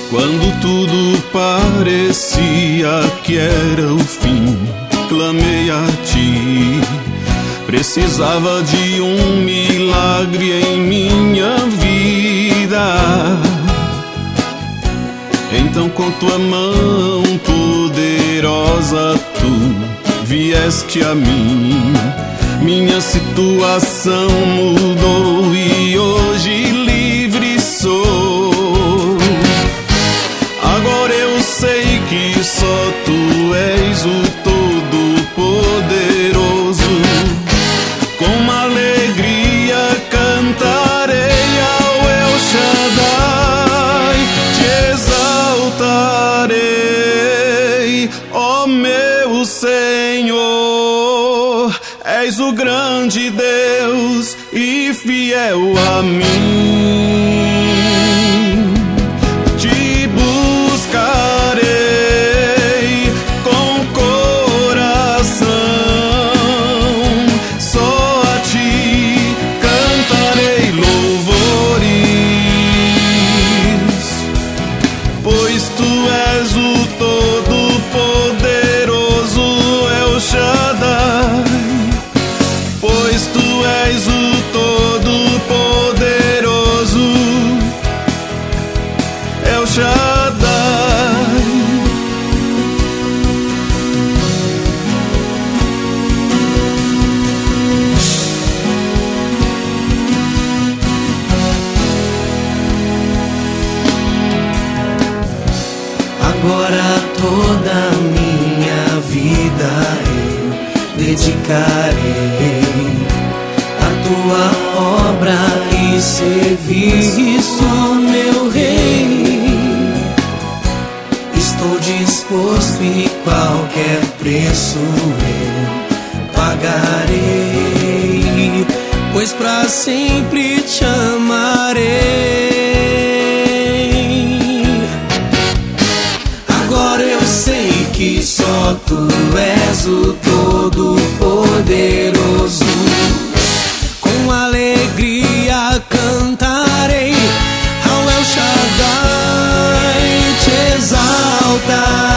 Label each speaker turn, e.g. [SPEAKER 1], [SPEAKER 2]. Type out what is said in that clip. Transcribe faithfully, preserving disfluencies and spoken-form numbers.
[SPEAKER 1] Quando tudo parecia que era o fim, clamei a ti. Precisava de um milagre em minha vida. Então com tua mão poderosa tu vieste a mim. Minha situação mudou e hoje livre sou. Agora eu sei que só tu és o Todo-Poderoso. Com alegria cantarei ao El Shaddai, te exaltarei, ó meu Senhor. És o grande Deus e fiel a mim. Te buscarei com coração, só a ti cantarei louvores, pois tu és o Todo-Poderoso El Shaddai. Pois tu és o Todo-Poderoso El Shaddai.
[SPEAKER 2] Agora toda a minha vida eu dedicarei a tua obra e serviço, meu Rei. Estou disposto e qualquer preço eu pagarei, pois pra sempre te amarei. Agora eu sei que só tu és o Todo-Poderoso. Com alegria cantarei ao El Shaddai, te exaltarei.